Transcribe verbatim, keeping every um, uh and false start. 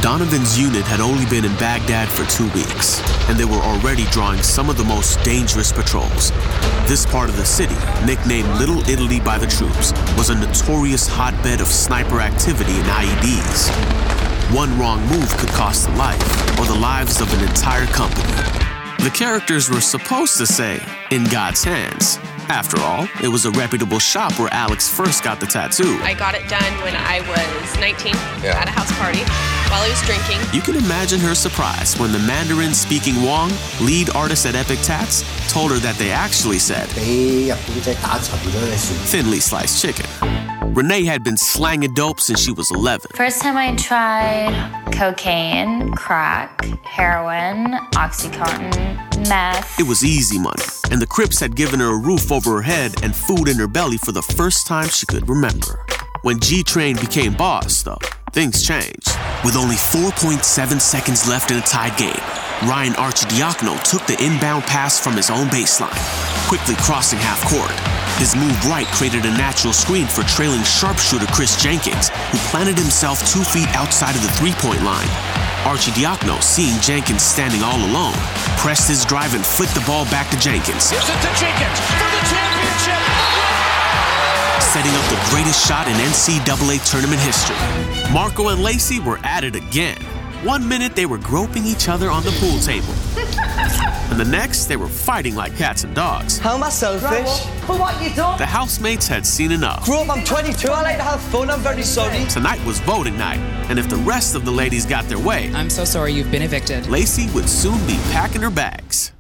Donovan's unit had only been in Baghdad for two weeks, and they were already drawing some of the most dangerous patrols. This part of the city, nicknamed Little Italy by the troops, was a notorious hotbed of sniper activity and I E Ds. One wrong move could cost a life or the lives of an entire company. The characters were supposed to say, "In God's hands." After all, it was a reputable shop where Alex first got the tattoo. I got it done when I was nineteen yeah. at a house party while I was drinking. You can imagine her surprise when the Mandarin-speaking Wong, lead artist at Epic Tats, told her that they actually said thinly sliced chicken. Renee had been slanging dope since she was eleven. First time I tried cocaine, crack, heroin, Oxycontin, meth. It was easy money, and the Crips had given her a roof over her head and food in her belly for the first time she could remember. When G-Train became boss, though, things changed. With only four point seven seconds left in a tied game, Ryan Arcidiacono took the inbound pass from his own baseline, quickly crossing half court. His move right created a natural screen for trailing sharpshooter Chris Jenkins, who planted himself two feet outside of the three-point line. Arcidiacono, seeing Jenkins standing all alone, pressed his drive and flicked the ball back to Jenkins. Gives it to Jenkins for the championship! Setting up the greatest shot in N C double A tournament history. Marco and Lacey were at it again. One minute they were groping each other on the pool table. And the next, they were fighting like cats and dogs. How am I selfish? For what you done? The housemates had seen enough. Grow up, I'm twenty-two, I like to have fun, I'm very sorry. Tonight was voting night, and if the rest of the ladies got their way, I'm so sorry you've been evicted. Lacey would soon be packing her bags.